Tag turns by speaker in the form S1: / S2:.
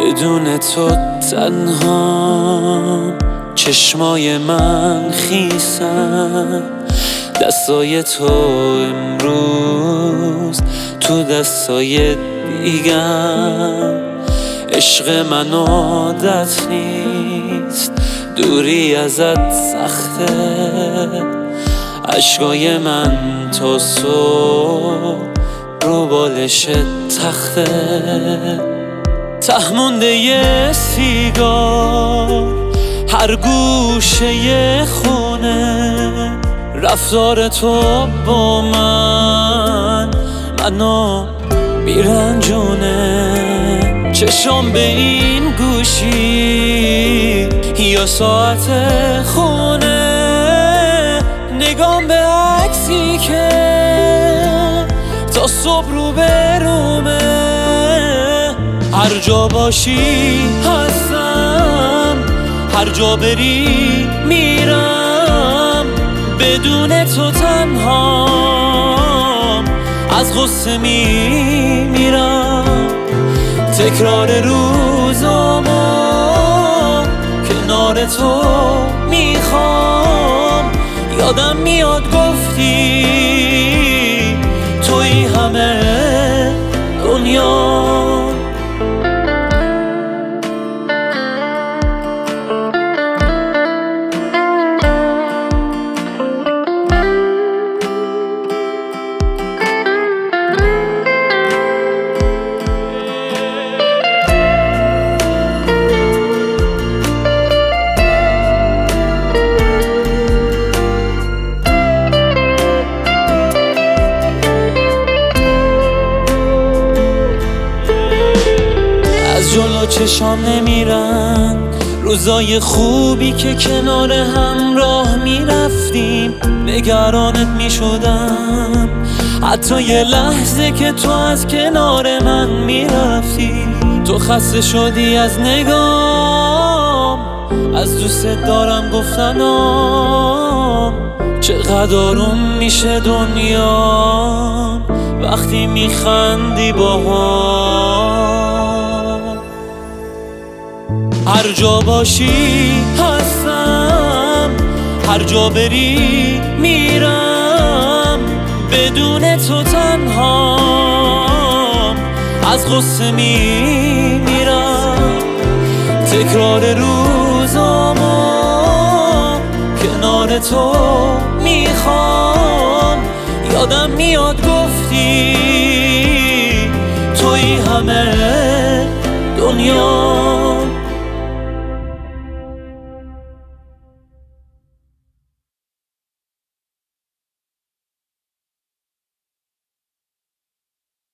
S1: بدون تو تنها، چشمای من خیسن، دستای تو امروز تو دستای دیگم. عشق من عادت نیست، دوری ازت سخته، عشقای من تا صبح رو بالش تخته. ته مونده یه سیگار هر گوشه یه خونه، رفتار تو با منو میرنجونه. چشم به این گوشی یا ساعت خونه، نگام به عکسی که تا صبح رو برومه. هر جا باشی هستم، هر جا بری میرم، بدون تو تنهام از غصه میمیرم. تکرار روزامو کنار تو میخوام، یادم میاد گفتی توی همه دنیا. جلو چشام نمیرن روزای خوبی که کنار هم راه میرفتیم، نگرانت میشدم حتی یه لحظه که تو از کنار من میرفتی. تو خسته شدی از نگام، از دوست دارم گفتنام، چقدر آروم میشه دنیا وقتی میخندی باهام. هر جا باشی هستم، هر جا بری میرم، بدون تو تنهام از غصه میمیرم. تکرار روزامو کنار تو میخوام، یادم میاد گفتی توی همه دنیا.